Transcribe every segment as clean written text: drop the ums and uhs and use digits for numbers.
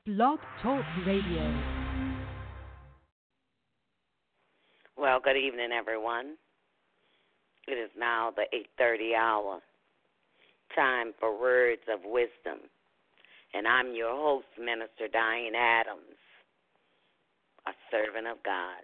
Blog Talk Radio. Well, good evening, everyone. It is now the 8:30 hour. Time for Words of Wisdom. And I'm your host, Minister Diane Adams, a servant of God.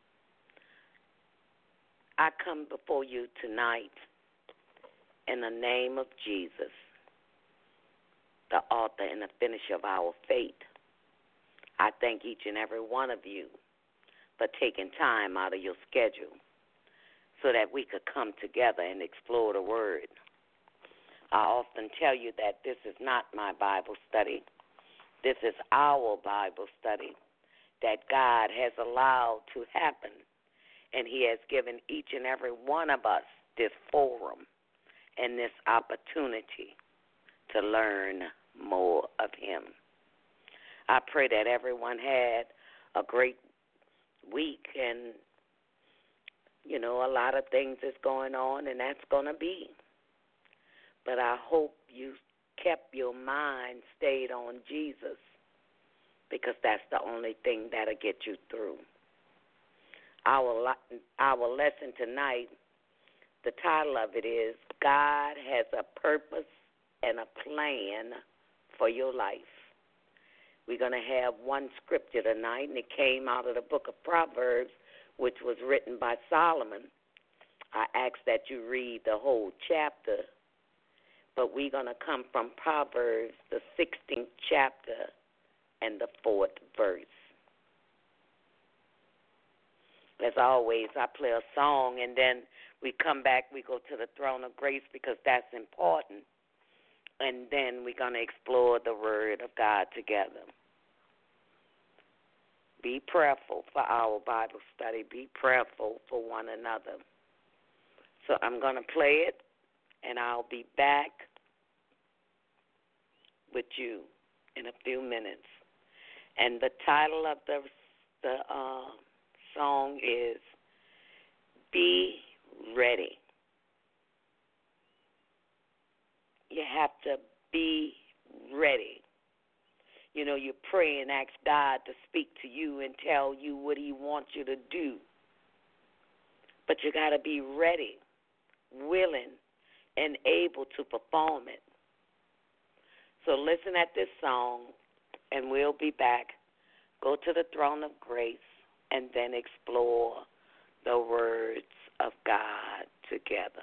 I come before you tonight in the name of Jesus, the author and the finisher of our faith. I thank each and every one of you for taking time out of your schedule so that we could come together and explore the Word. I often tell you that this is not my Bible study. This is our Bible study that God has allowed to happen, and He has given each and every one of us this forum and this opportunity to learn more of Him. I pray that everyone had a great week, and, a lot of things is going on, and that's going to be. But I hope you kept your mind stayed on Jesus, because that's the only thing that'll get you through. Our lesson tonight, the title of it is, God has a purpose and a plan for your life. We're going to have one scripture tonight, and it came out of the book of Proverbs, which was written by Solomon. I ask that you read the whole chapter, but we're going to come from Proverbs, the 16th chapter and the 4th verse. As always, I play a song, and then we come back, we go to the throne of grace because that's important, and then we're going to explore the Word of God together. Be prayerful for our Bible study. Be prayerful for one another. So I'm going to play it, and I'll be back with you in a few minutes. And the title of the song is Be Ready. You have to be ready. You pray and ask God to speak to you and tell you what He wants you to do. But you got to be ready, willing, and able to perform it. So listen at this song, and we'll be back. Go to the throne of grace, and then explore the words of God together.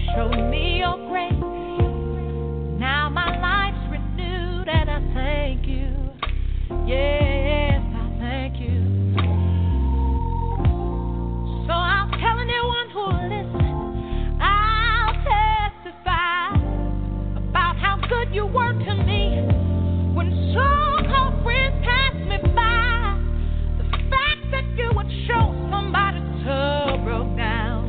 showed me your grace. Now my life's renewed and I thank you. Yes, I thank you. So I'll tell anyone who will listen, I'll testify about how good you were to me when so-called friends passed me by. The fact that you would show somebody so broke down.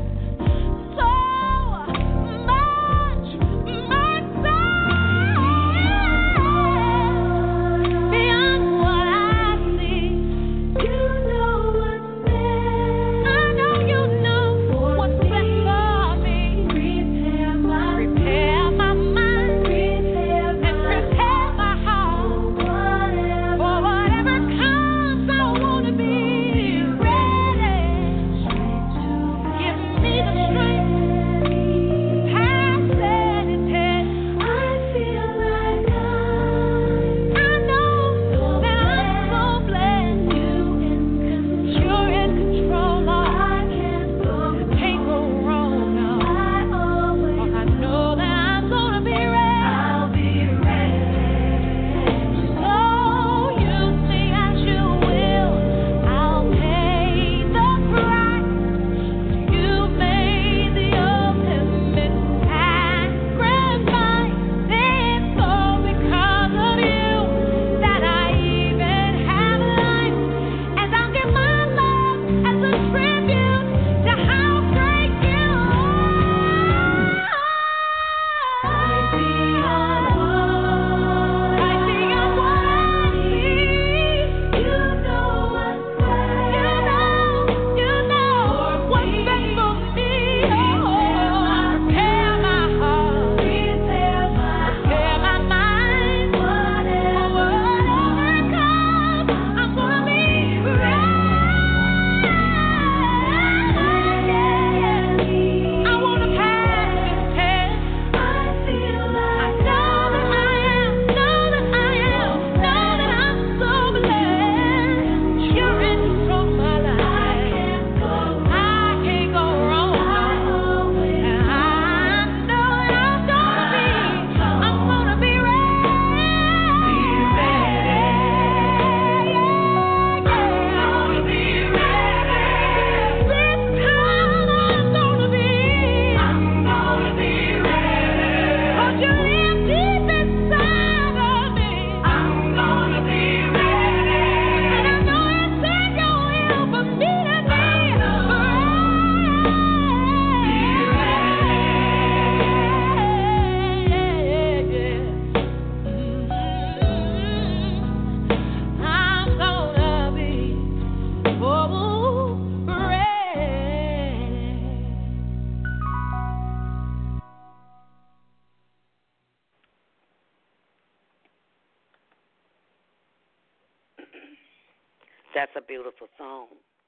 That's a beautiful song.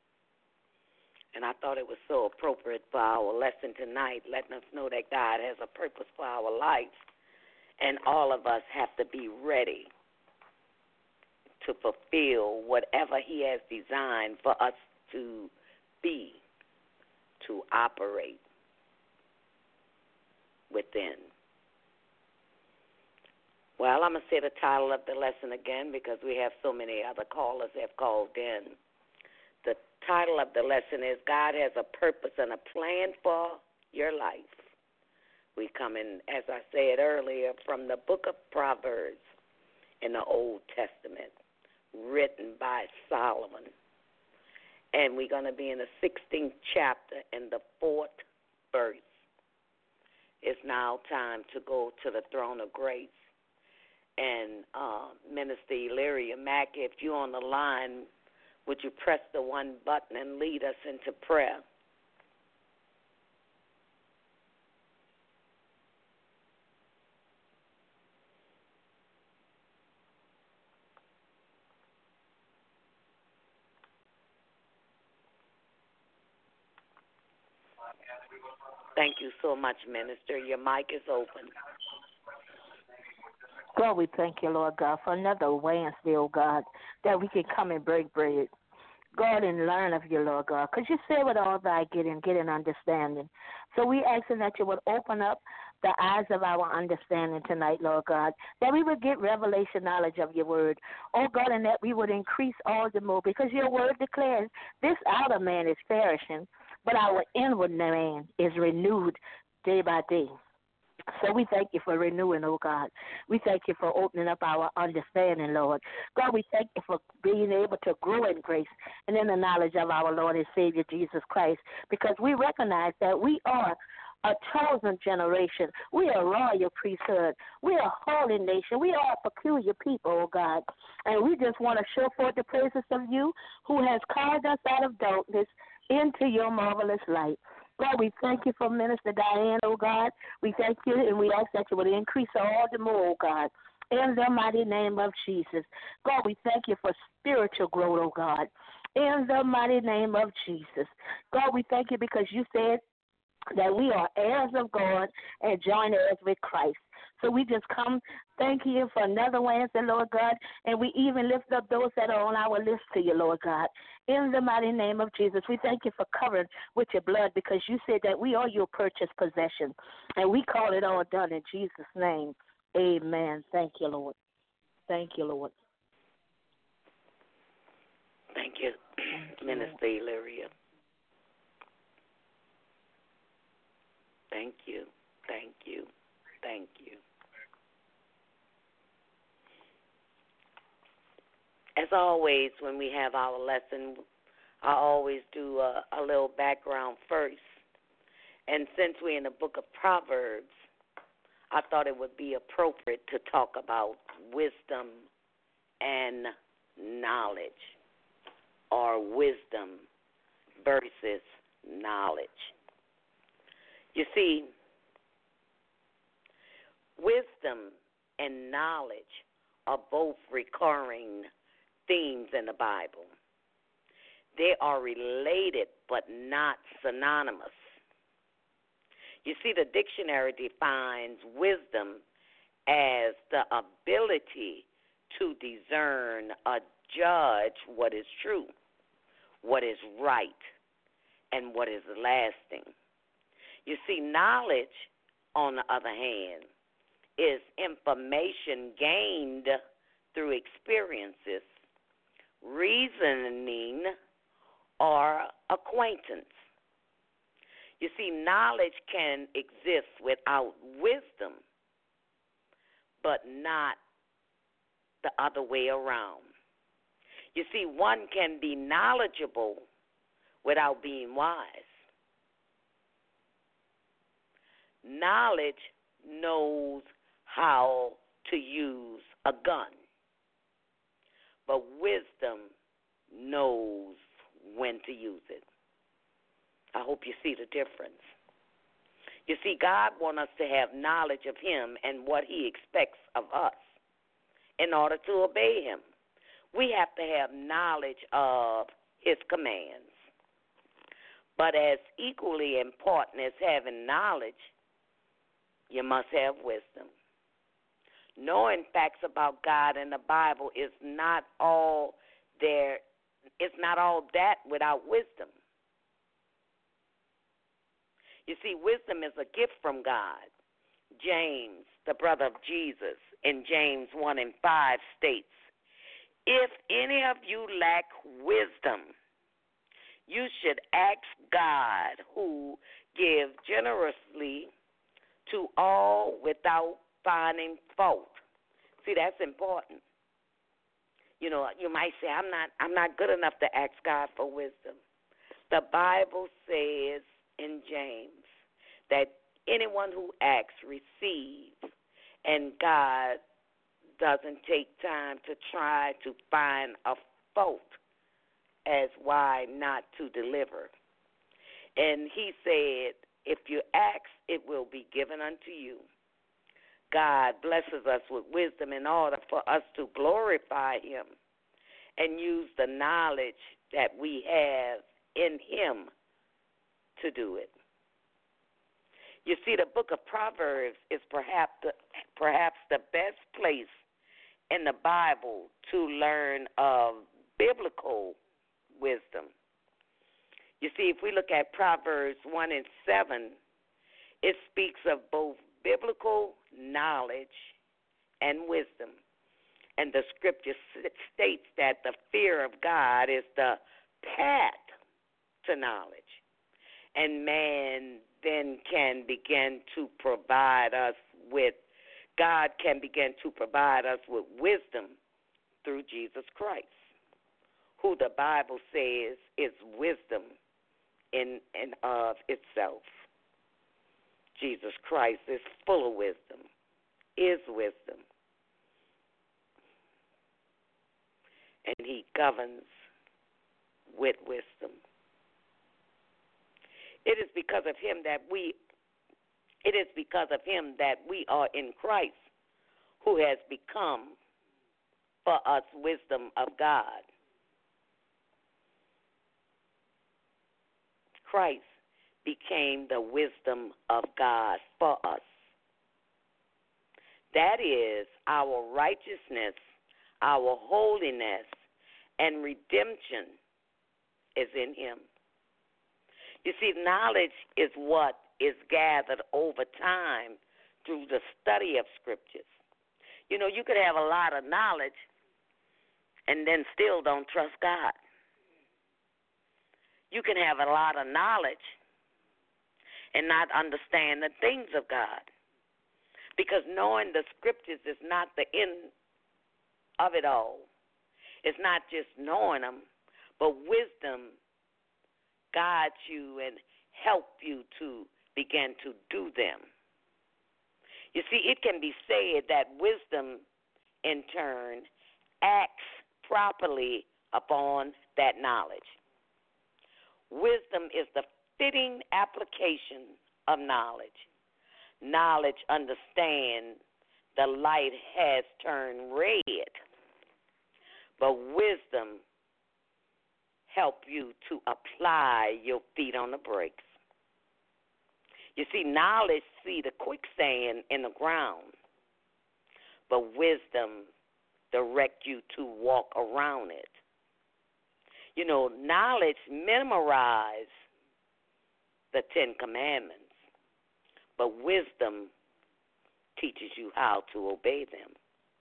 And I thought it was so appropriate for our lesson tonight, letting us know that God has a purpose for our life. And all of us have to be ready to fulfill whatever He has designed for us to be, to operate within. Well, I'm going to say the title of the lesson again because we have so many other callers that have called in. The title of the lesson is God Has a Purpose and a Plan for Your Life. We come in, as I said earlier, from the book of Proverbs in the Old Testament, written by Solomon. And we're going to be in the 16th chapter in the 4th verse. It's now time to go to the throne of grace. And Minister Elyria Mackey, if you're on the line, would you press the one button and lead us into prayer? Thank you so much, Minister. Your mic is open. God, we thank you, Lord God, for another Wednesday, oh God, that we can come and break bread. God, and learn of you, Lord God. Because you say with all thy get an understanding. So we asking that you would open up the eyes of our understanding tonight, Lord God, that we would get revelation knowledge of your word, oh God, and that we would increase all the more, because your word declares this outer man is perishing, but our inward man is renewed day by day. So we thank you for renewing, oh God. We thank you for opening up our understanding, Lord. God, we thank you for being able to grow in grace and in the knowledge of our Lord and Savior Jesus Christ, because we recognize that we are a chosen generation. We are a royal priesthood. We are a holy nation. We are a peculiar people, oh God. And we just want to show forth the praises of you who has called us out of darkness into your marvelous light. God, we thank you for Minister Diane, oh God. We thank you, and we ask that you would increase all the more, oh God, in the mighty name of Jesus. God, we thank you for spiritual growth, oh God, in the mighty name of Jesus. God, we thank you because you said that we are heirs of God and joint heirs with Christ. So we just come thank you for another Wednesday, Lord God, and we even lift up those that are on our list to you, Lord God. In the mighty name of Jesus, we thank you for covering with your blood, because you said that we are your purchased possession, and we call it all done in Jesus' name. Amen. Thank you, Lord. Thank you, Lord. Thank you, Minister Illyria. Thank you. Thank you. Thank you. As always, when we have our lesson, I always do a little background first. And since we're in the book of Proverbs, I thought it would be appropriate to talk about wisdom and knowledge, or wisdom versus knowledge. You see, wisdom and knowledge are both recurring themes in the Bible. They are related but not synonymous. You see, the dictionary defines wisdom as the ability to discern or judge what is true, what is right, and what is lasting. You see, knowledge, on the other hand, is information gained through experiences, reasoning, or acquaintance. You see, knowledge can exist without wisdom, but not the other way around. You see, one can be knowledgeable without being wise. Knowledge knows how to use a gun, but wisdom knows when to use it. I hope you see the difference. You see, God wants us to have knowledge of Him and what He expects of us in order to obey Him. We have to have knowledge of His commands. But as equally important as having knowledge, you must have wisdom. Knowing facts about God in the Bible is not all there. It's not all that without wisdom. You see, wisdom is a gift from God. James, the brother of Jesus, in James 1:5 states, "If any of you lack wisdom, you should ask God, who gives generously to all without finding fault." See, that's important. You know, you might say, I'm not good enough to ask God for wisdom. The Bible says in James that anyone who asks receives, and God doesn't take time to try to find a fault as why not to deliver. And He said, if you ask, it will be given unto you. God blesses us with wisdom in order for us to glorify Him and use the knowledge that we have in Him to do it. You see, the book of Proverbs is perhaps the best place in the Bible to learn of biblical wisdom. You see, if we look at Proverbs 1 and 7, it speaks of both biblical knowledge and wisdom. And the scripture states that the fear of God is the path to knowledge. And man then can begin to provide us with, God can begin to provide us with wisdom through Jesus Christ, who the Bible says is wisdom in and of itself. Jesus Christ is full of wisdom, is wisdom, and he governs with wisdom. It is because of him that we are in Christ, who has become for us wisdom of God. Christ became the wisdom of God for us. That is, our righteousness, our holiness, and redemption is in him. You see, knowledge is what is gathered over time through the study of scriptures. You know, you could have a lot of knowledge and then still don't trust God. You can have a lot of knowledge and not understand the things of God, because knowing the scriptures is not the end of it all. It's not just knowing them, but wisdom guides you and help you to begin to do them. You see, it can be said that wisdom, in turn, acts properly upon that knowledge. Wisdom is the fitting application of knowledge. Knowledge understands the light has turned red, but wisdom help you to apply your feet on the brakes. You see, knowledge see the quicksand in the ground, but wisdom direct you to walk around it. You know, knowledge memorize the 10 Commandments, but wisdom teaches you how to obey them.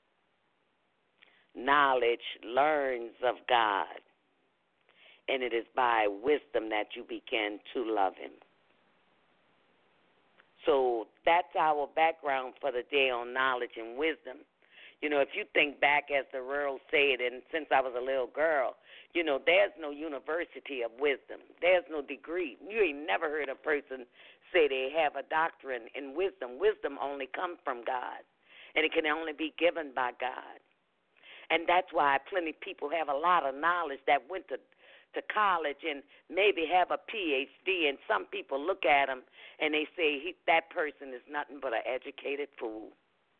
Knowledge learns of God, and it is by wisdom that you begin to love him. So that's our background for the day on knowledge and wisdom. You know, if you think back, as the world said, and since I was a little girl, you know, there's no university of wisdom. There's no degree. You ain't never heard a person say they have a doctorate in wisdom. Wisdom only comes from God, and it can only be given by God. And that's why plenty of people have a lot of knowledge that went to college and maybe have a PhD, and some people look at them and they say that person is nothing but an educated fool.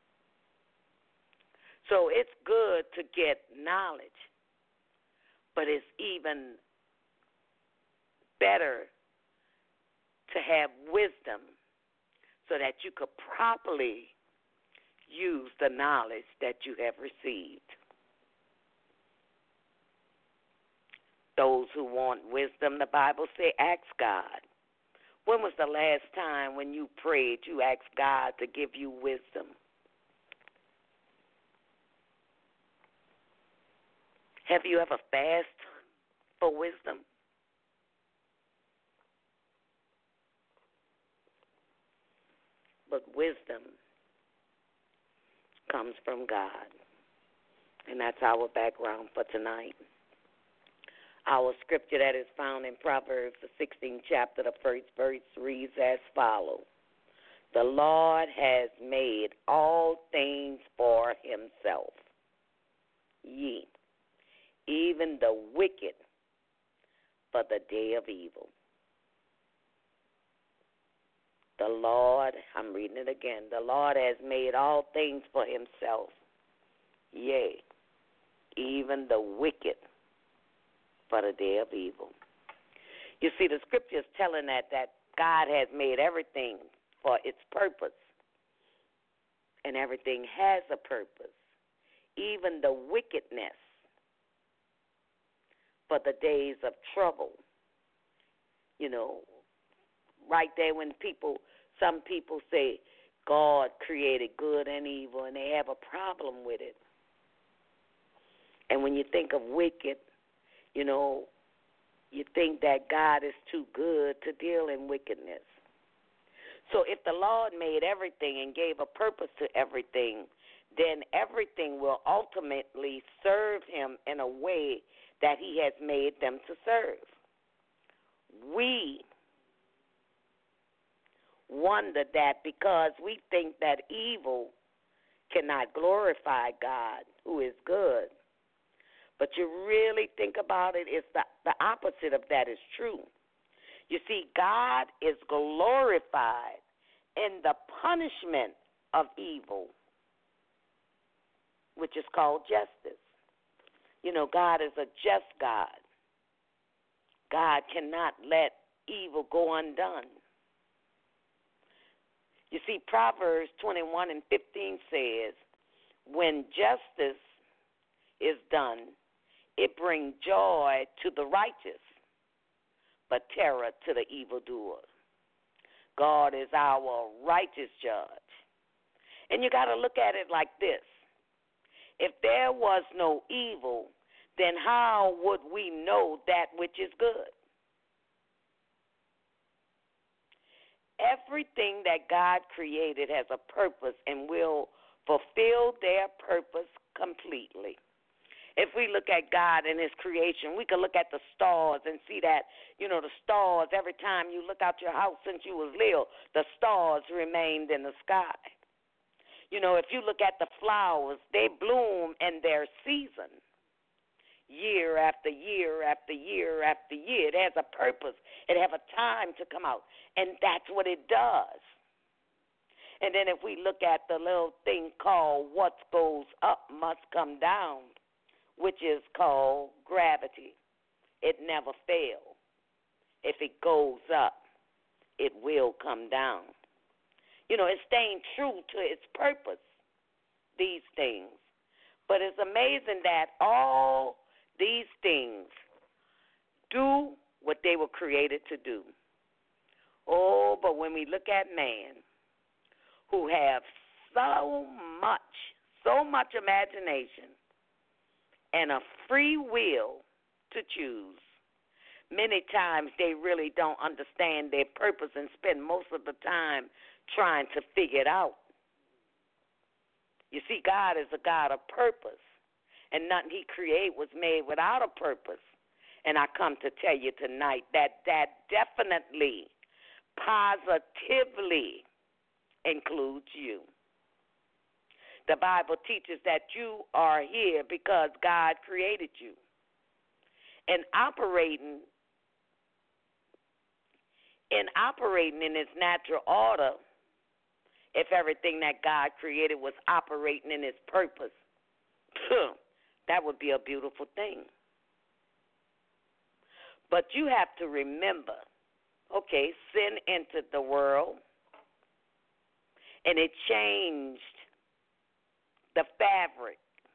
So it's good to get knowledge, but it's even better to have wisdom so that you could properly use the knowledge that you have received. Those who want wisdom, the Bible says, ask God. When was the last time when you prayed, you asked God to give you wisdom? Have you ever fasted for wisdom? But wisdom comes from God. And that's our background for tonight. Our scripture that is found in Proverbs, the 16th chapter, the first verse reads as follows. The Lord has made all things for himself. Ye, even the wicked, for the day of evil. The Lord, I'm reading it again, the Lord has made all things for himself. Yea, even the wicked, for the day of evil. You see, the scripture is telling that God has made everything for its purpose, and everything has a purpose, even the wickedness, for the days of trouble. Right there when some people say God created good and evil, and they have a problem with it. And when you think of wicked, you think that God is too good to deal in wickedness. So if the Lord made everything and gave a purpose to everything, then everything will ultimately serve him in a way that he has made them to serve. We wonder that because we think that evil cannot glorify God, who is good. But you really think about it, it's the opposite of that is true. You see, God is glorified in the punishment of evil, which is called justice. God is a just God. God cannot let evil go undone. You see, Proverbs 21 and 15 says, when justice is done, it brings joy to the righteous, but terror to the evildoer. God is our righteous judge. And you got to look at it like this. If there was no evil, then how would we know that which is good? Everything that God created has a purpose and will fulfill their purpose completely. If we look at God and his creation, we can look at the stars and see that, the stars, every time you look out your house since you was little, the stars remained in the sky. If you look at the flowers, they bloom in their season. Year after year after year after year. It has a purpose. It has a time to come out. And that's what it does. And then if we look at the little thing called what goes up must come down, which is called gravity. It never fails. If it goes up, it will come down. It's staying true to its purpose, these things. But it's amazing that all these things do what they were created to do. Oh, but when we look at man, who have so much imagination and a free will to choose, many times they really don't understand their purpose and spend most of the time trying to figure it out. You see, God is a God of purpose, and nothing he created was made without a purpose. And I come to tell you tonight that definitely, positively includes you. The Bible teaches that you are here because God created you. And operating in its natural order, if everything that God created was operating in its purpose, that would be a beautiful thing. But you have to remember, sin entered the world, and it changed the fabric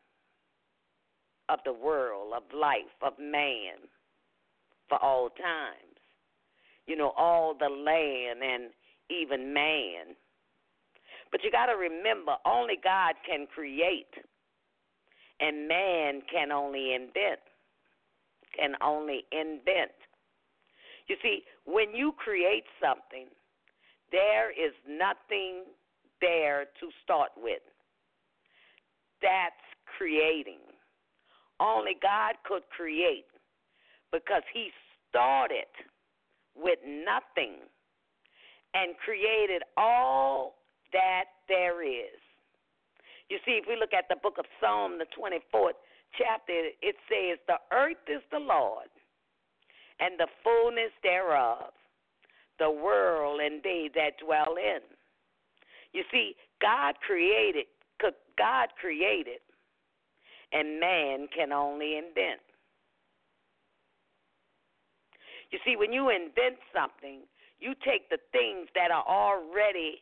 of the world, of life, of man, for all times. All the land and even man. But you got to remember, only God can create, and man can only invent. You see, when you create something, there is nothing there to start with. That's creating. Only God could create because he started with nothing and created all that there is. You see, if we look at the book of Psalm, the 24th chapter, it says, the earth is the Lord and the fullness thereof, the world and they that dwell in. You see, God created, and man can only invent. You see, when you invent something, you take the things that are already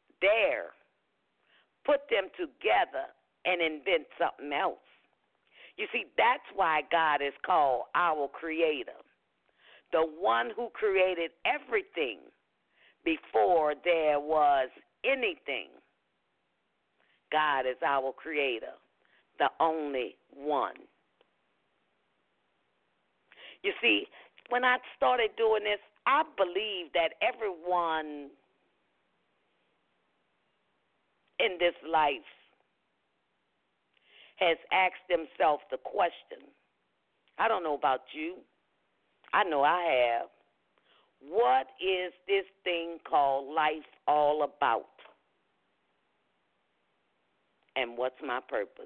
there, put them together, and invent something else. You see, that's why God is called our creator, the one who created everything before there was anything. God is our creator, the only one. You see, when I started doing this, I believe that everyone in this life has asked themselves the question. I don't know about you. I know I have. What is this thing called life all about? And what's my purpose?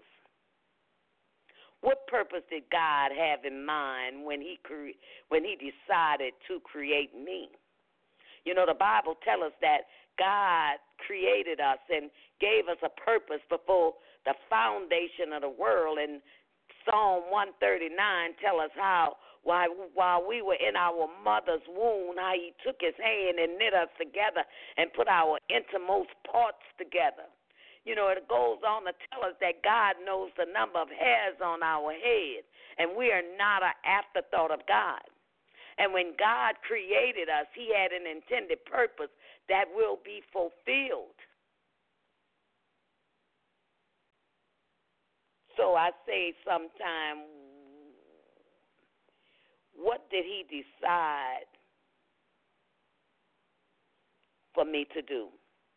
What purpose did God have in mind when he decided to create me? You know, the Bible tells us that God created us and gave us a purpose before the foundation of the world. And Psalm 139 tells us how while we were in our mother's womb, how he took his hand and knit us together and put our innermost parts together. You know, it goes on to tell us that God knows the number of hairs on our head, and we are not an afterthought of God. And when God created us, he had an intended purpose that will be fulfilled. So I say sometime, what did he decide for me to do?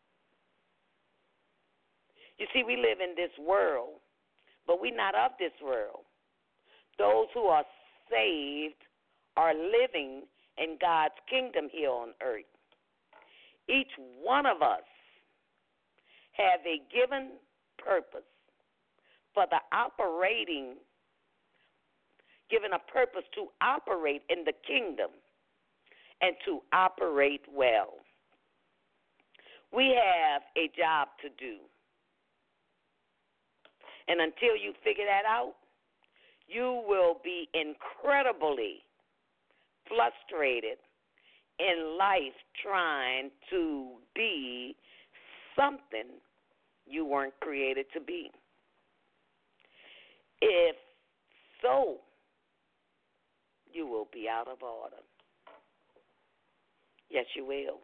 You see, we live in this world, but we're not of this world. Those who are saved are living in God's kingdom here on earth. Each one of us have a given purpose for the operating, given a purpose to operate in the kingdom and to operate well. We have a job to do. And until you figure that out, you will be incredibly frustrated in life trying to be something you weren't created to be. If so, you will be out of order. Yes, you will.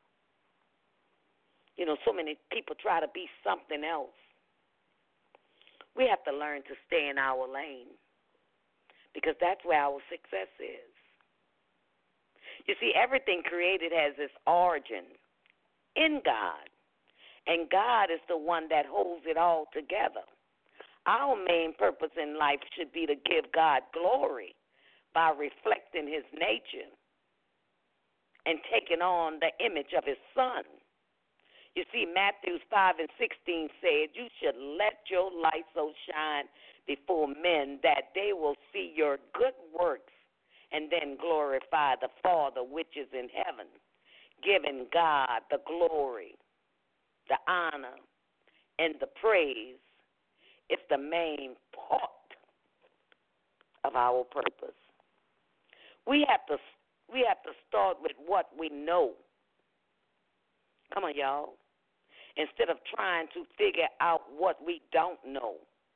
You know, so many people try to be something else. We have to learn to stay in our lane because that's where our success is. You see, everything created has its origin in God, and God is the one that holds it all together. Our main purpose in life should be to give God glory by reflecting his nature and taking on the image of his Son. You see, Matthew 5:16 said, you should let your light so shine before men that they will see your good works and then glorify the Father which is in heaven, giving God the glory, the honor, and the praise. It's the main part of our purpose. We have to start with what we know. Come on, y'all. Instead of trying to figure out what we don't know.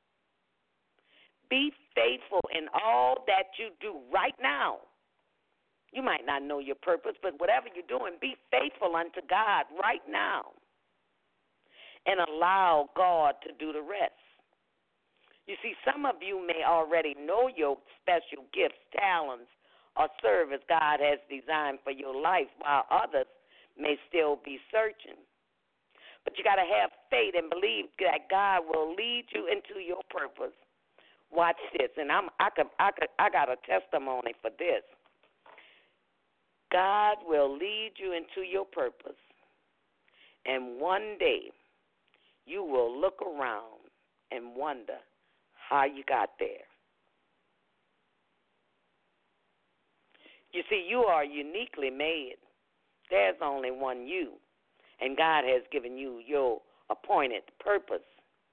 Be faithful in all that you do right now. You might not know your purpose, but whatever you're doing, be faithful unto God right now. And allow God to do the rest. You see, some of you may already know your special gifts, talents, or service God has designed for your life, while others may still be searching. But you got to have faith and believe that God will lead you into your purpose. Watch this, and I got a testimony for this. God will lead you into your purpose, and one day you will look around and wonder how you got there. You see, you are uniquely made. There's only one you. And God has given you your appointed purpose,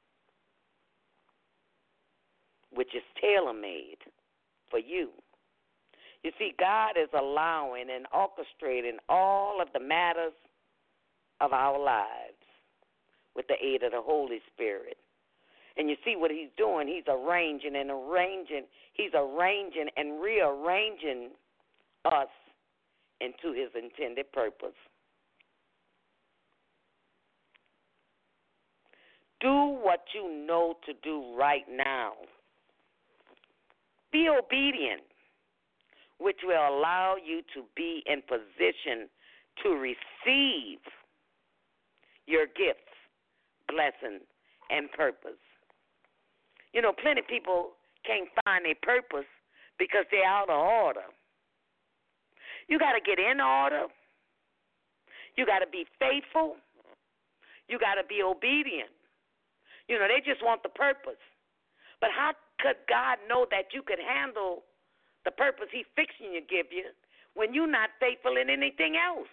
which is tailor-made for you. You see, God is allowing and orchestrating all of the matters of our lives with the aid of the Holy Spirit. And you see what he's doing. He's arranging and arranging. He's arranging and rearranging us into his intended purpose. Do what you know to do right now. Be obedient, which will allow you to be in position to receive your gifts, blessing, and purpose. You know, plenty of people can't find their purpose because they're out of order. You got to get in order. You got to be faithful. You got to be obedient. You know, they just want the purpose. But how could God know that you could handle the purpose he's fixing to give you when you're not faithful in anything else?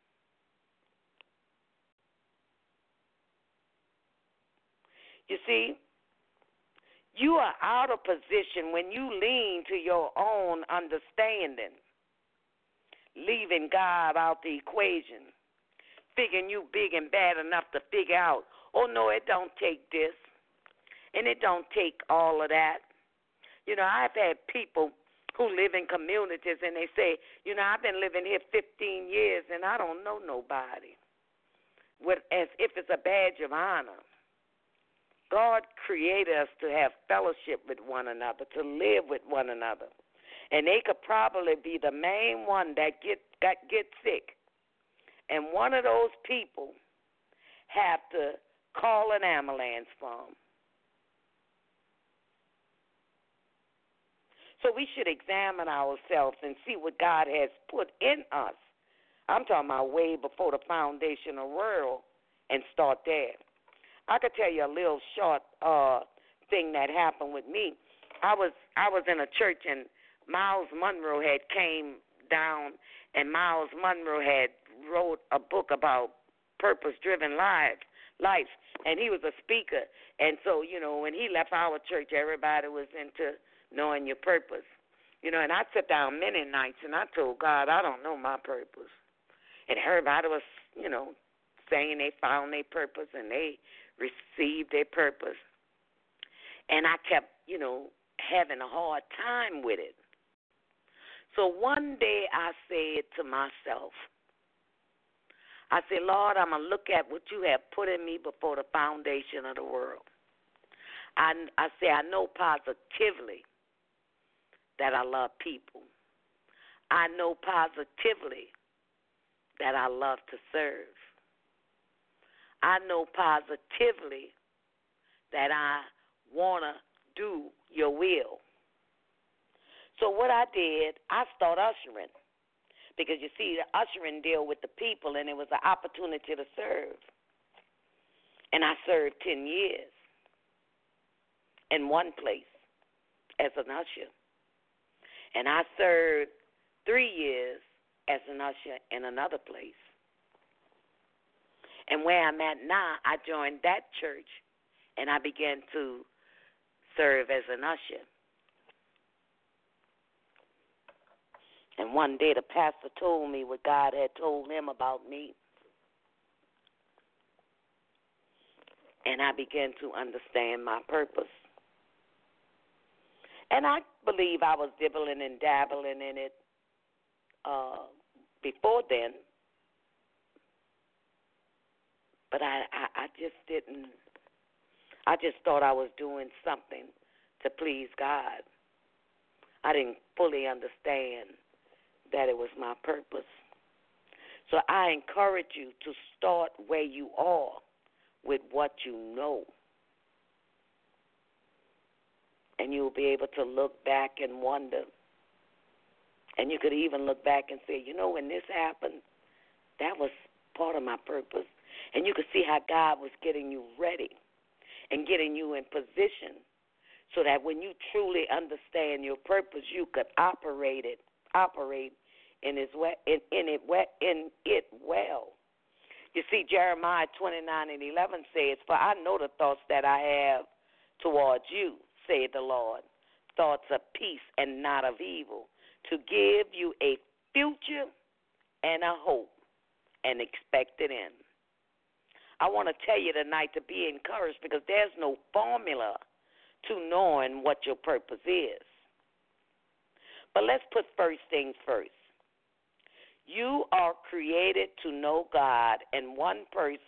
You see, you are out of position when you lean to your own understanding, leaving God out the equation, figuring you big and bad enough to figure out, oh, no, it don't take this, and it don't take all of that. You know, I've had people who live in communities, and they say, you know, I've been living here 15 years, and I don't know nobody, as if it's a badge of honor. God created us to have fellowship with one another, to live with one another. And they could probably be the main one that get sick. And one of those people have to call an ambulance for them. So we should examine ourselves and see what God has put in us. I'm talking about way before the foundation of the world, and start there. I could tell you a little short thing that happened with me. I was in a church, and Miles Monroe had came down, and Miles Monroe had wrote a book about purpose-driven life, and he was a speaker. And so, you know, when he left our church, everybody was into knowing your purpose. You know, and I sat down many nights, and I told God, I don't know my purpose. And everybody was, you know, saying they found their purpose and they received their purpose. And I kept, you know, having a hard time with it. So one day I said to myself, I said, Lord, I'm going to look at what you have put in me before the foundation of the world. I say I know positively that I love people. I know positively that I love to serve. I know positively that I want to do your will. So what I did, I started ushering. Because, you see, the ushering deal with the people, and it was an opportunity to serve. And I served 10 years in one place as an usher. And I served 3 years as an usher in another place. And where I'm at now, I joined that church, and I began to serve as an usher. And one day the pastor told me what God had told him about me. And I began to understand my purpose. And I believe I was dibbling and dabbling in it before then. But I just didn't. I just thought I was doing something to please God. I didn't fully understand that it was my purpose. So I encourage you to start where you are with what you know. And you'll be able to look back and wonder. And you could even look back and say, you know, when this happened, that was part of my purpose. And you could see how God was getting you ready and getting you in position so that when you truly understand your purpose, you could operate in it well. You see, Jeremiah 29:11 says, "For I know the thoughts that I have towards you, saith the Lord, thoughts of peace and not of evil, to give you a future and a hope and expected end." I want to tell you tonight to be encouraged because there's no formula to knowing what your purpose is. But let's put first things first. You are created to know God, and one purpose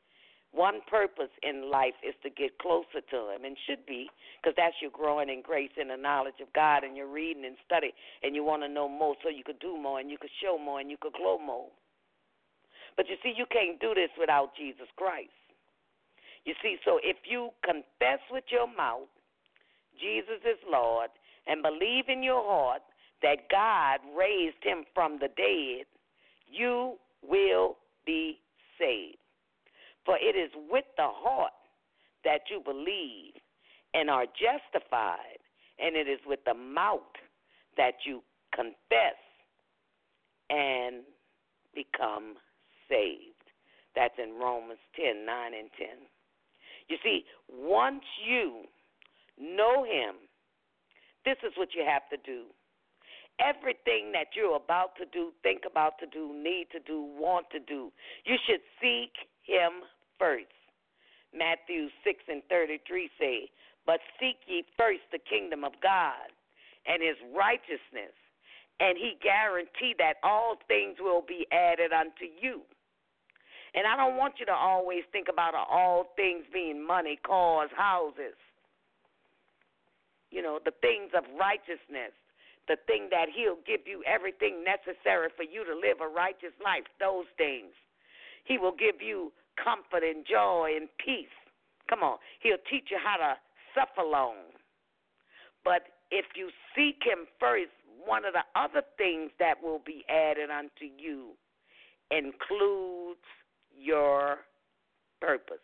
in life is to get closer to Him, and should be, because that's your growing in grace and the knowledge of God, and you're reading and studying, and you want to know more so you could do more, and you could show more, and you could glow more. But you see, you can't do this without Jesus Christ. You see, so if you confess with your mouth Jesus is Lord and believe in your heart that God raised Him from the dead, you will be saved. For it is with the heart that you believe and are justified, and it is with the mouth that you confess and become saved. That's in Romans 10:9 and 10. You see, once you know Him, this is what you have to do. Everything that you're about to do, think about to do, need to do, want to do, you should seek Him first. Matthew 6:33 say, but seek ye first the kingdom of God and His righteousness, and He guarantee that all things will be added unto you. And I don't want you to always think about all things being money, cars, houses. You know, the things of righteousness, the thing that He'll give you everything necessary for you to live a righteous life, those things. He will give you comfort and joy and peace. Come on. He'll teach you how to suffer long. But if you seek Him first, one of the other things that will be added unto you includes your purpose.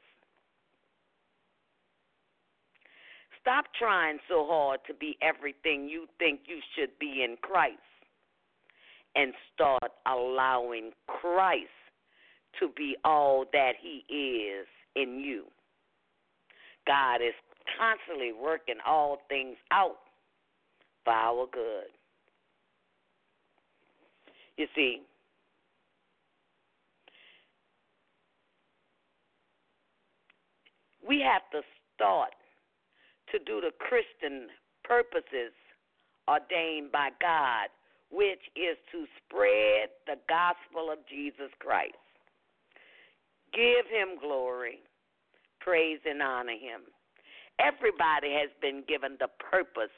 Stop trying so hard to be everything you think you should be in Christ and start allowing Christ to be all that He is in you. God is constantly working all things out for our good. You see, we have to start to do the Christian purposes ordained by God, which is to spread the gospel of Jesus Christ. Give Him glory, praise, and honor Him. Everybody has been given the purpose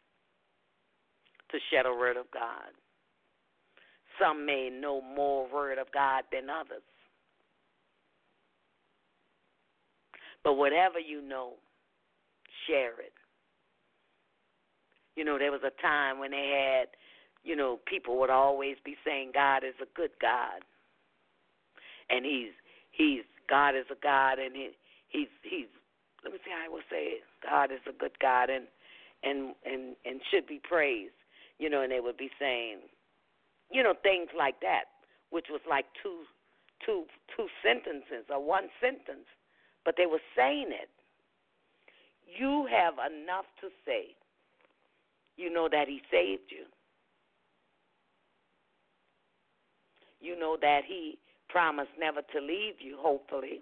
to share the word of God. Some may know more word of God than others. But whatever you know, share it. You know, there was a time when they had, you know, people would always be saying God is a good God. And God is a God, and he's let me see how I will say it. God is a good God and should be praised. You know, and they would be saying, you know, things like that, which was like two sentences or one sentence, but they were saying it. You have enough to say. You know that He saved you. You know that He promised never to leave you, hopefully.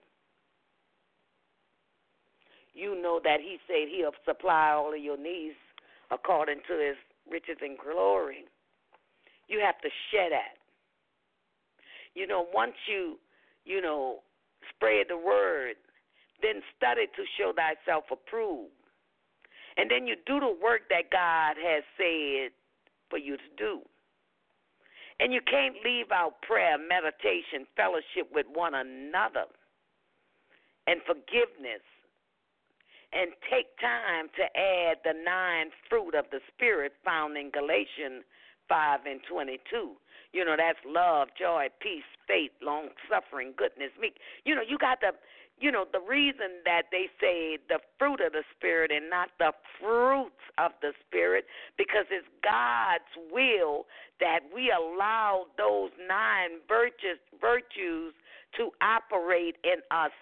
You know that He said He'll supply all of your needs according to His riches and glory. You have to share that. You know, once you spread the word, then study to show thyself approved. And then you do the work that God has said for you to do. And you can't leave out prayer, meditation, fellowship with one another, and forgiveness. And take time to add the 9 fruit of the Spirit found in Galatians 5:22. You know, that's love, joy, peace, faith, long-suffering, goodness, meek. You know, you got to, you know, the reason that they say the fruit of the Spirit and not the fruits of the Spirit, because it's God's will that we allow those 9 virtues to operate in us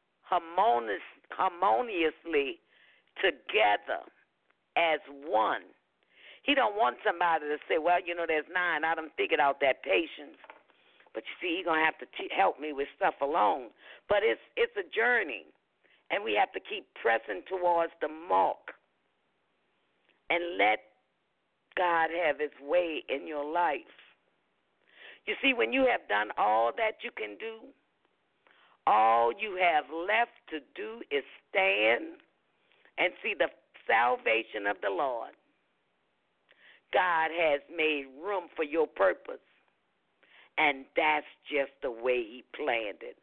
harmoniously together as one. He don't want somebody to say, well, you know, there's 9. I done figured out that patience. But you see, he's going to have to help me with stuff alone. But it's a journey, and we have to keep pressing towards the mark and let God have his way in your life. You see, when you have done all that you can do, all you have left to do is stand and see the salvation of the Lord. God has made room for your purpose, and that's just the way he planned it.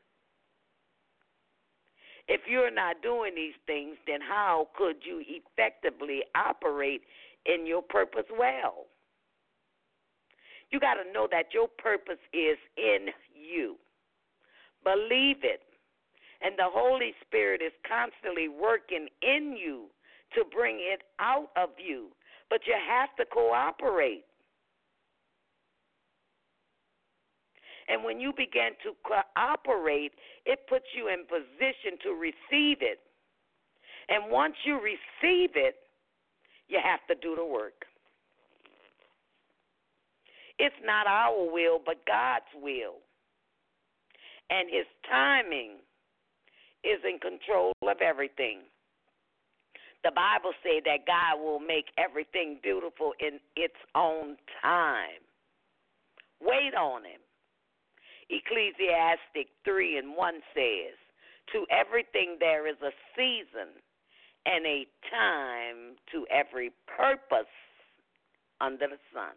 If you're not doing these things, then how could you effectively operate in your purpose well? You got to know that your purpose is in you. Believe it. And the Holy Spirit is constantly working in you to bring it out of you. But you have to cooperate. And when you begin to cooperate, it puts you in position to receive it. And once you receive it, you have to do the work. It's not our will, but God's will. And his timing is in control of everything. The Bible says that God will make everything beautiful in its own time. Wait on him. Ecclesiastic 3:1 says, to everything there is a season and a time to every purpose under the sun.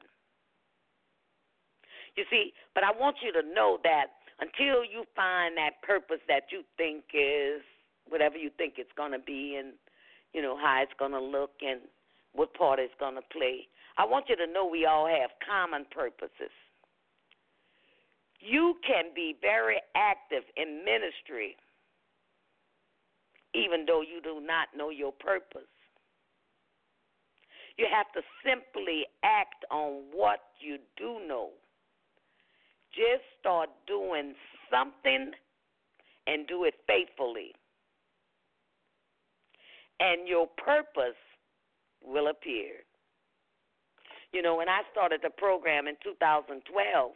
You see, but I want you to know that until you find that purpose that you think is whatever you think it's going to be, and, you know, how it's going to look and what part it's going to play, I want you to know we all have common purposes. You can be very active in ministry even though you do not know your purpose. You have to simply act on what you do know. Just start doing something and do it faithfully. And your purpose will appear. You know, when I started the program in 2012,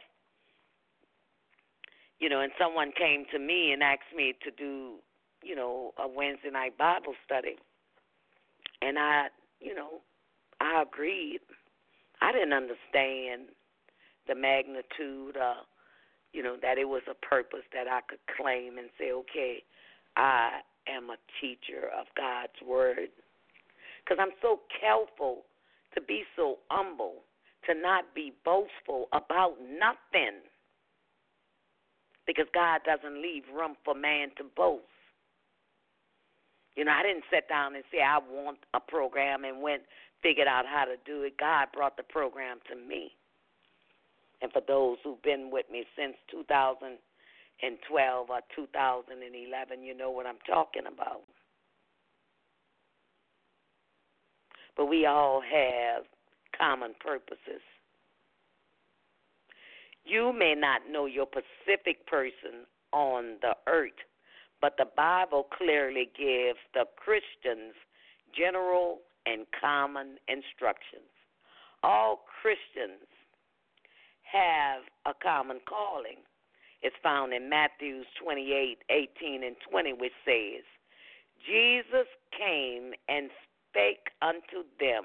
you know, and someone came to me and asked me to do, you know, a Wednesday night Bible study. And I agreed. I didn't understand the magnitude, that it was a purpose that I could claim and say, okay, I am a teacher of God's word. Because I'm so careful to be so humble, to not be boastful about nothing. Because God doesn't leave room for man to boast. You know, I didn't sit down and say I want a program and figured out how to do it. God brought the program to me. And for those who've been with me since 2012 or 2011, you know what I'm talking about. But we all have common purposes. You may not know your specific person on the earth, but the Bible clearly gives the Christians general and common instructions. All Christians have a common calling. It's found in Matthew 28:18-20, which says, Jesus came and spake unto them,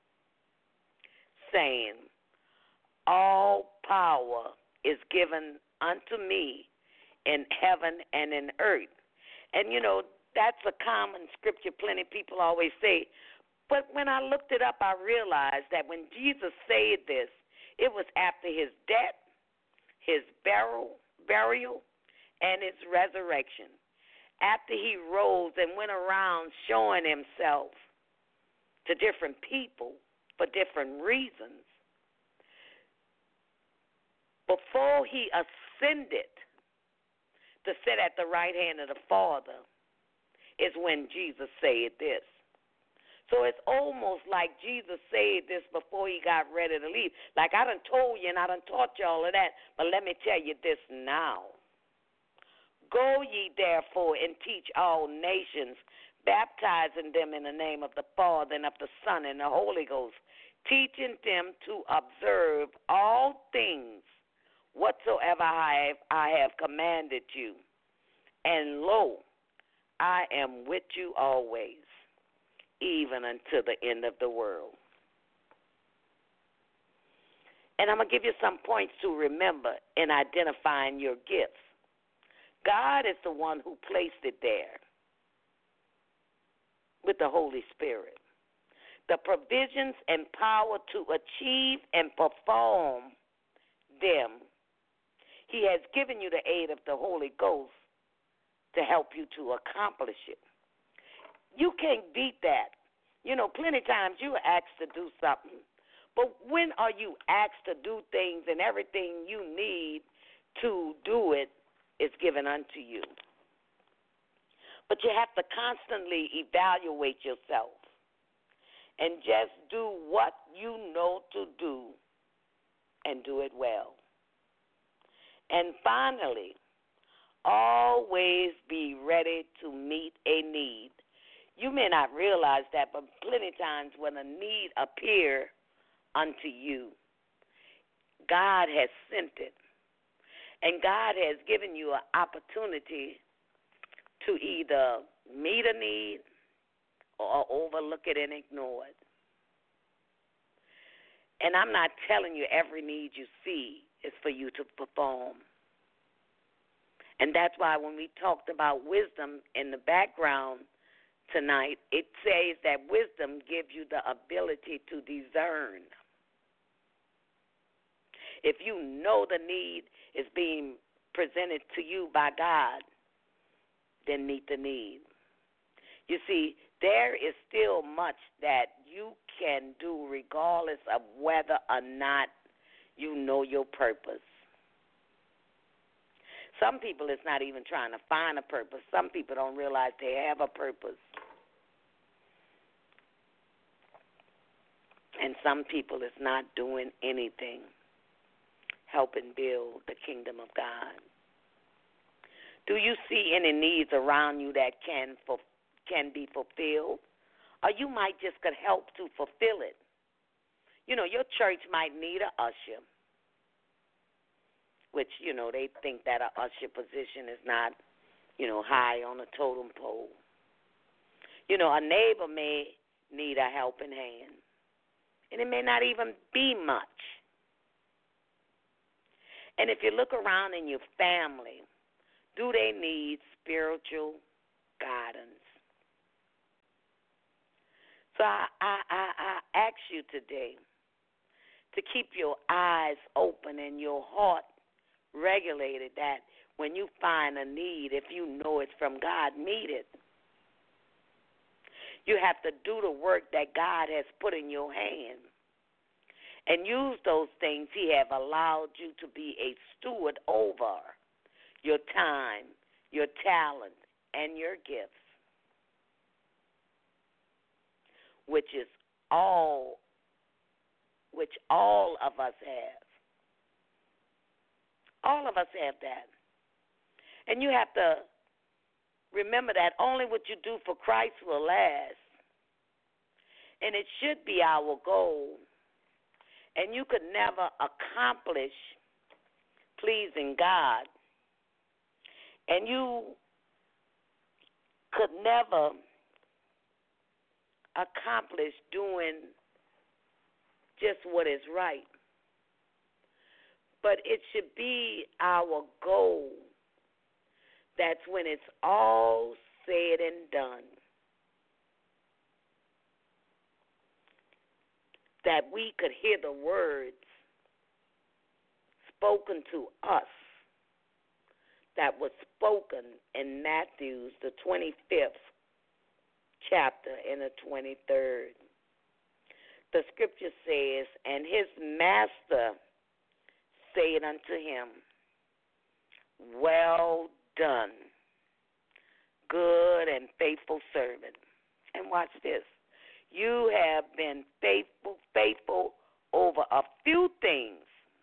saying, all power is given unto me in heaven and in earth. And, you know, that's a common scripture plenty of people always say. But when I looked it up, I realized that when Jesus said this, it was after his death, his burial, and his resurrection. After he rose and went around showing himself to different people for different reasons. Before he ascended to sit at the right hand of the Father is when Jesus said this. So it's almost like Jesus said this before he got ready to leave. Like I done told you and I done taught you all of that, but let me tell you this now. Go ye therefore and teach all nations, baptizing them in the name of the Father and of the Son and the Holy Ghost, teaching them to observe all things whatsoever I have commanded you. And lo, I am with you always, even until the end of the world. And I'm going to give you some points to remember in identifying your gifts. God is the one who placed it there with the Holy Spirit. The provisions and power to achieve and perform them, He has given you the aid of the Holy Ghost to help you to accomplish it. You can't beat that. You know, plenty of times you are asked to do something, but when are you asked to do things and everything you need to do it is given unto you? But you have to constantly evaluate yourself and just do what you know to do and do it well. And finally, always be ready to meet a need. You may not realize that, but plenty of times when a need appears unto you, God has sent it. And God has given you an opportunity to either meet a need or overlook it and ignore it. And I'm not telling you every need you see is for you to perform. And that's why when we talked about wisdom in the background tonight, it says that wisdom gives you the ability to discern. If you know the need is being presented to you by God, then meet the need. You see, there is still much that you can do regardless of whether or not you know your purpose. Some people is not even trying to find a purpose. Some people don't realize they have a purpose. And some people is not doing anything helping build the kingdom of God. Do you see any needs around you that can be fulfilled? Or you might just could help to fulfill it. You know, your church might need an usher, which, you know, they think that an usher position is not, you know, high on a totem pole. You know, a neighbor may need a helping hand, and it may not even be much. And if you look around in your family, do they need spiritual guidance? So I ask you today to keep your eyes open and your heart regulated, that when you find a need, if you know it's from God, meet it. You have to do the work that God has put in your hand and use those things He have allowed you to be a steward over: your time, your talent, and your gifts, which all of us have. All of us have that. And you have to remember that only what you do for Christ will last. And it should be our goal. And you could never accomplish pleasing God. And you could never accomplish doing just what is right. But it should be our goal that's when it's all said and done, that we could hear the words spoken to us that was spoken in Matthew, the 25th chapter and the 23rd. The scripture says, and his master said unto him, well done, good and faithful servant. And watch this. You have been faithful over a few things.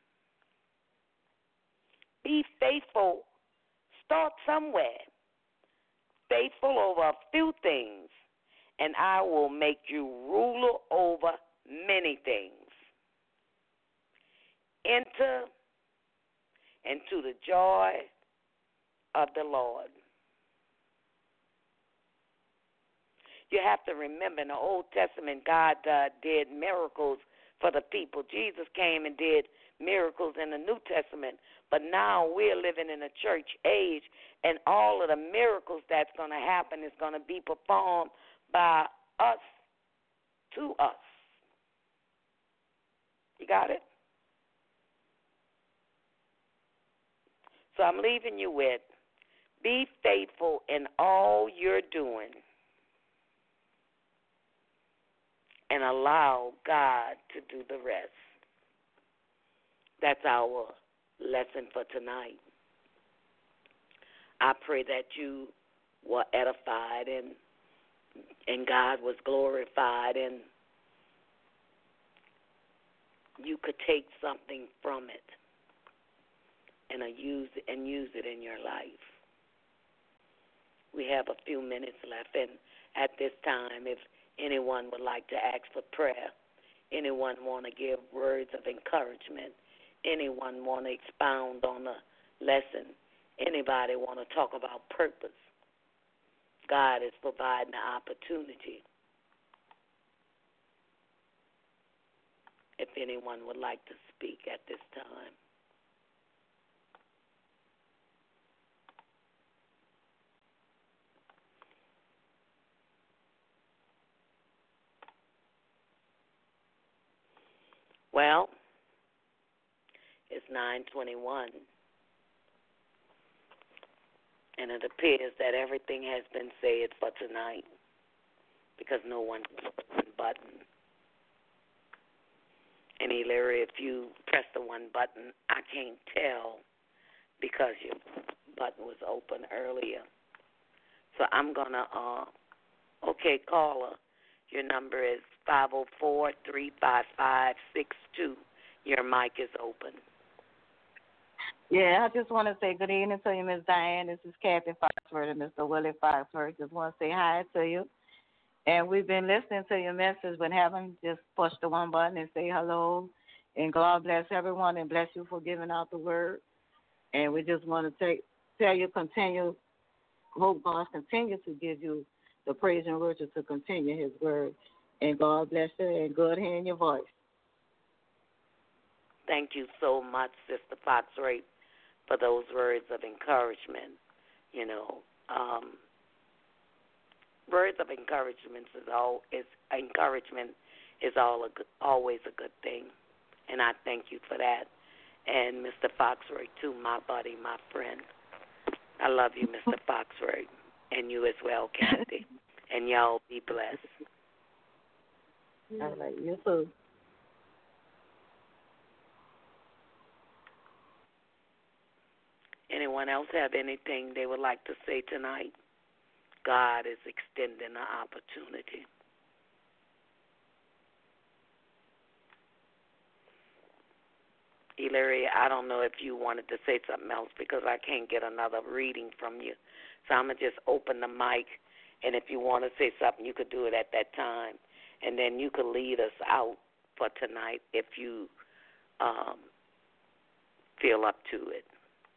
Be faithful. Start somewhere. Faithful over a few things, and I will make you ruler over many things. Enter and to the joy of the Lord. You have to remember in the Old Testament, God did miracles for the people. Jesus came and did miracles in the New Testament. But now we're living in a church age, and all of the miracles that's going to happen is going to be performed by us, to us. You got it? So I'm leaving you with, be faithful in all you're doing and allow God to do the rest. That's our lesson for tonight. I pray that you were edified and God was glorified and you could take something from it and use it in your life. We have a few minutes left, and at this time, if anyone would like to ask for prayer, anyone want to give words of encouragement, anyone want to expound on a lesson, anybody want to talk about purpose, God is providing the opportunity. If anyone would like to speak at this time. Well, it's 9:21, and it appears that everything has been said for tonight because no one pressed one button. And Larry, if you press the one button, I can't tell because your button was open earlier. So I'm going to, okay, caller, your number is 504-355-62. Your mic is open. Yeah, I just want to say good evening to you, Miss Diane. This is Kathy Foxworth and Mr. Willie Foxworth. Just want to say hi to you. And we've been listening to your message, but haven't just pushed the one button and say hello. And God bless everyone and bless you for giving out the word. And we just want to tell you, hope God continue to give you the praise and worship to continue his word. And God bless you and good hearing your voice. Thank you so much, Sister Foxworth, for those words of encouragement. You know, words of encouragement is always a good thing, and I thank you for that. And Mr. Foxworth, too, my buddy, my friend. I love you, Mr. Foxworth, and you as well, Kathy. And y'all be blessed. All right, you too. Anyone else have anything they would like to say tonight? God is extending the opportunity. Hilaria, I don't know if you wanted to say something else because I can't get another reading from you. So I'm going to just open the mic, and if you want to say something, you could do it at that time. And then you could lead us out for tonight if you feel up to it.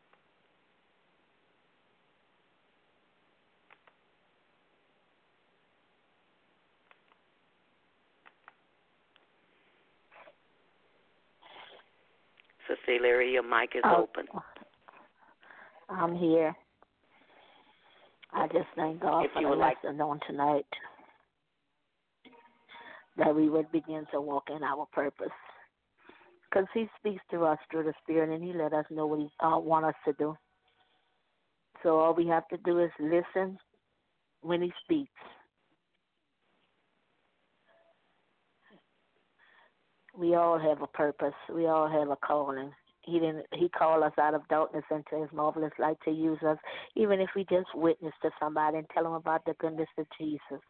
Cecilia, your mic is open. I'm here. I just thank God for the lesson on tonight, that we would begin to walk in our purpose. Because he speaks to us through the Spirit, and he let us know what he wants us to do. So all we have to do is listen when he speaks. We all have a purpose. We all have a calling. He called us out of darkness into his marvelous light to use us, even if we just witness to somebody and tell them about the goodness of Jesus.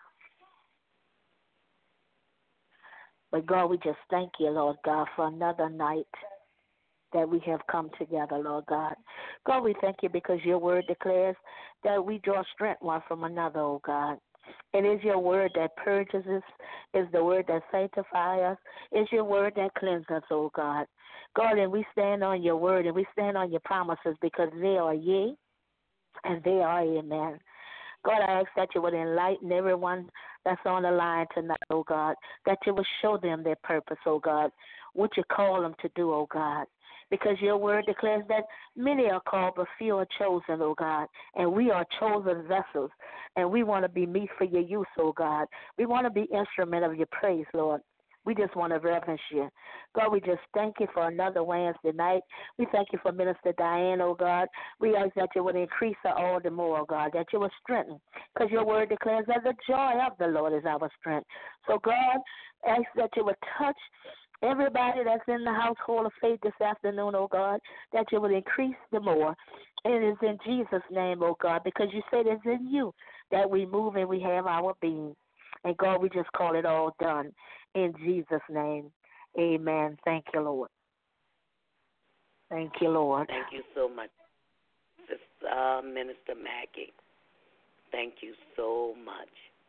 But God, we just thank you, Lord God, for another night that we have come together, Lord God. God, we thank you because your word declares that we draw strength one from another, oh God. It is your word that purges us. It's the word that sanctifies us. It's your word that cleanses us, oh God. God, and we stand on your word and we stand on your promises because they are yea and they are amen. God, I ask that you would enlighten everyone that's on the line tonight, oh God, that you would show them their purpose, oh God, what you call them to do, oh God. Because your word declares that many are called, but few are chosen, oh God. And we are chosen vessels, and we want to be meet for your use, oh God. We want to be instrument of your praise, Lord. We just want to reverence you. God, we just thank you for another Wednesday night. We thank you for Minister Diane, oh God. We ask that you would increase her all the more, oh God, that you would strengthen, because your word declares that the joy of the Lord is our strength. So, God, ask that you would touch everybody that's in the household of faith this afternoon, oh God, that you would increase the more. And it is in Jesus' name, oh God, because you said it's in you that we move and we have our being. And God, we just call it all done. In Jesus' name, amen. Thank you, Lord. Thank you, Lord. Thank you so much, Sister Minister Maggie. Thank you so much.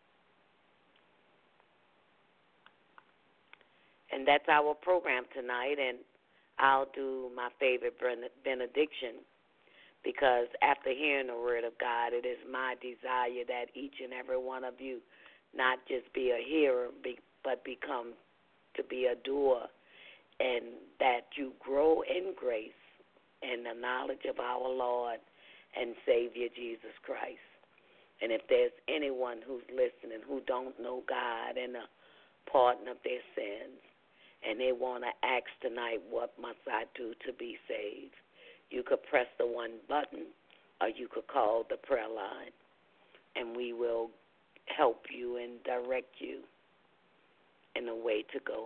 And that's our program tonight, and I'll do my favorite benediction, because after hearing the word of God, it is my desire that each and every one of you not just be a hearer, but become to be a doer, and that you grow in grace and the knowledge of our Lord and Savior Jesus Christ. And if there's anyone who's listening who don't know God and the pardon of their sins, and they want to ask tonight, what must I do to be saved? You could press the one button, or you could call the prayer line, and we will help you and direct you in a way to go.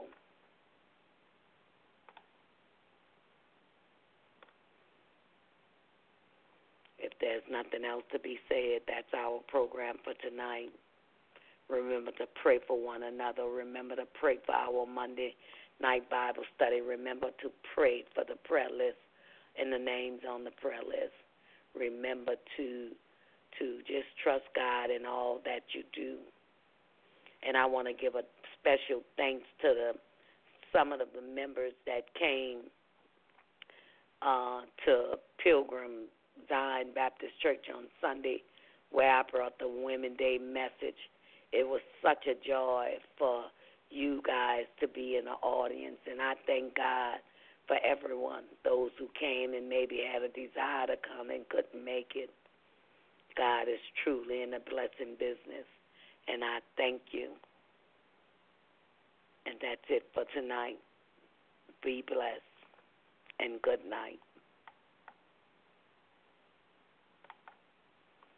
If there's nothing else to be said, that's our program for tonight. Remember to pray for one another. Remember to pray for our Monday night Bible study. Remember to pray for the prayer list and the names on the prayer list. Remember to just trust God in all that you do. And I want to give a special thanks to some of the members that came to Pilgrim Zion Baptist Church on Sunday, where I brought the Women Day message. It was such a joy for you guys to be in the audience, and I thank God for everyone, those who came and maybe had a desire to come and couldn't make it. God is truly in the blessing business, and I thank you. And that's it for tonight. Be blessed, and good night.